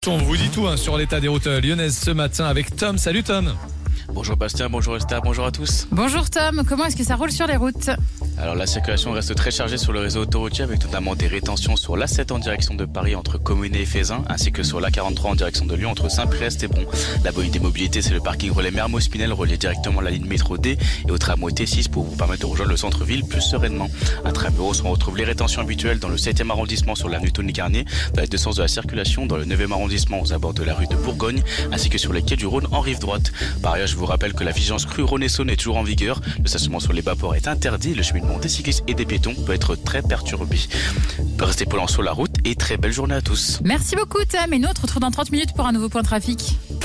On vous dit tout sur l'état des routes lyonnaises ce matin avec Tom. Salut Tom. Bonjour Bastien, bonjour Esther, bonjour à tous. Bonjour Tom, comment est-ce que ça roule sur les routes ? Alors la circulation reste très chargée sur le réseau autoroutier avec notamment des rétentions sur l'A7 en direction de Paris entre Communé et Feyzin, ainsi que sur l'A43 en direction de Lyon entre Saint-Priest et Bron. La bonne idée mobilité, c'est le parking relais Mermoz-Pinel relié directement à la ligne métro D et au tramway T6 pour vous permettre de rejoindre le centre-ville plus sereinement. Intramuros, on retrouve les rétentions habituelles dans le 7e arrondissement sur l'avenue Tony-Garnier, dans les deux sens de la circulation, dans le 9e arrondissement aux abords de la rue de Bourgogne, ainsi que sur les quais du Rhône en rive droite. Par ailleurs, je vous rappelle que la vigilance crue Rhône-et-Saône est toujours en vigueur. Le stationnement sur les bas-ports est interdit. Le cheminement des cyclistes et des piétons peut être très perturbé. Restez prudents sur la route et très belle journée à tous. Merci beaucoup Tom, et nous on te retrouve dans 30 minutes pour un nouveau point trafic.